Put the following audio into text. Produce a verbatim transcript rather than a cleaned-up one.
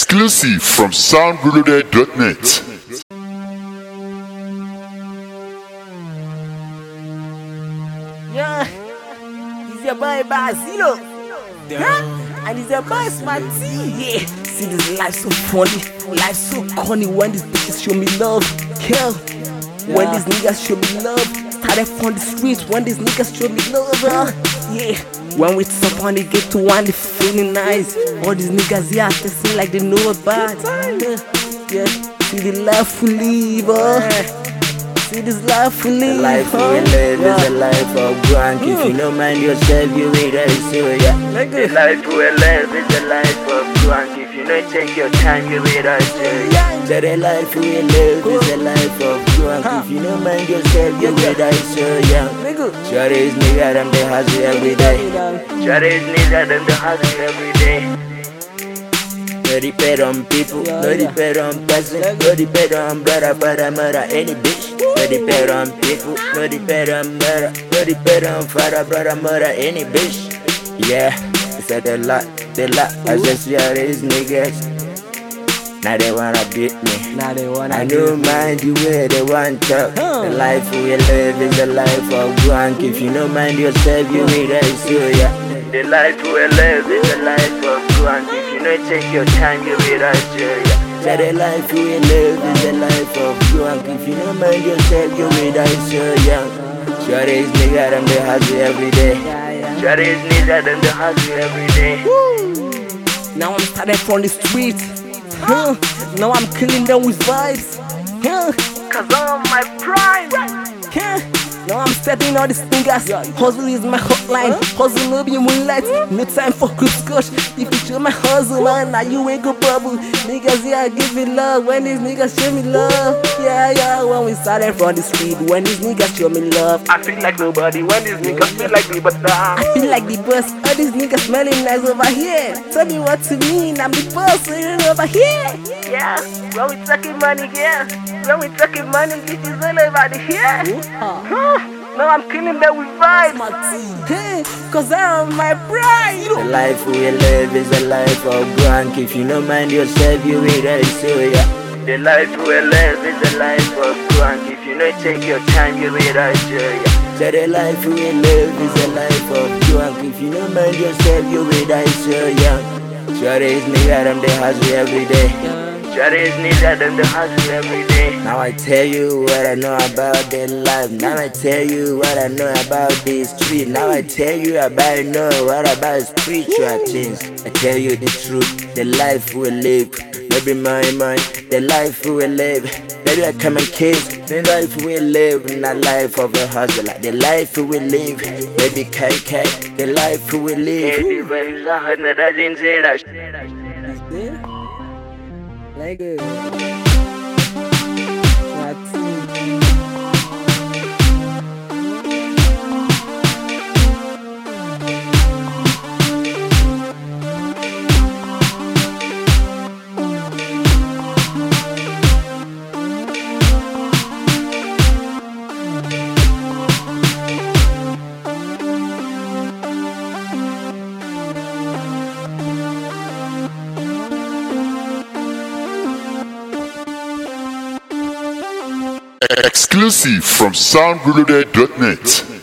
Exclusive from sound reloaded dot net. Yeah, it's your boy Basilo. Huh? And it's your boy Smarty. Yeah, see this life so funny, life so corny when these bitches show me love. Kill when these niggas show me love. Started from the streets when these niggas show me love. Uh. Yeah, when we top on they get to one, they feeling nice. All these niggas yeah, they seem like they know about. Yeah, see the life we live. Uh. See this life we live. The life we live is a life of drunk. If you don't mind yourself, you ain't ready to, yeah. The life we live is a life of drunk. If you don't take your time, you ain't ready to, yeah. So the life we live is a life of drunk. If you don't mind yourself, you ain't ready to, yeah. Sure is nigga, them they hustle every day. Sure is nigga, them they hustle every day. No depend on people, no depend on person, no depend on brother, father, mother, any bitch. No depend on people, no depend on mother, no depend on father, brother, mother, any bitch. Yeah, they said a lot, they lot. I just see all these niggas. Now they wanna beat me. Now they wanna I know mind the way they want to. The life we live is a life of drunk. If you don't mind yourself, you ain't ready to, yeah. The life we live is a life of drunk. If you don't take your time, you ain't ready to, yeah. So the life we live is a life of drunk. If you don't mind yourself, you ain't ready to, yeah. Sure these niggas them they hustle every day. Sure these niggas them they hustle every day. Now I'm started from the street. Huh? Now I'm killing them with vibes. Huh? Cause I'm on my prime. Huh? Now I'm stepping all these niggas. Hustle is my hotline. Hustle no be moonlight. No time for good scotch. If you show my hustle, man, now you ain't go bubble. Niggas, yeah, give me love. When these niggas show me love. Yeah, yeah, when we started from the street. When these niggas show me love. I feel like nobody. When these niggas feel like me, but nah. I feel like the boss. All these niggas smelling nice over here. Tell me what to mean. I'm the boss, so you're over here. Yeah, when we talking money, yeah. When we talking money, this is all about the here. Huh? Now I'm killing them with vibes. Hey, cause I'm on my pride. The life we live is a life of drunk. If you don't mind yourself, you ain't ready to, yeah. The life we live is a life of drunk. If you don't take your time, you ain't ready to, yeah. So the life we live is a life of drunk. If you don't mind yourself, you ain't ready to, yeah. Sure these niggas them they hustle every day. Sure these niggas them they hustle every day. Now I tell you what I know about their life. Now I tell you what I know about this street. Now I tell you about know what about spiritual things. I tell you the truth, the life we live. Maybe my mind, the life we live. Maybe I come and kiss, the life we live, not life of a hustler. The life we live, maybe K K, the life we live. Like it. Exclusive from sound reloaded dot net.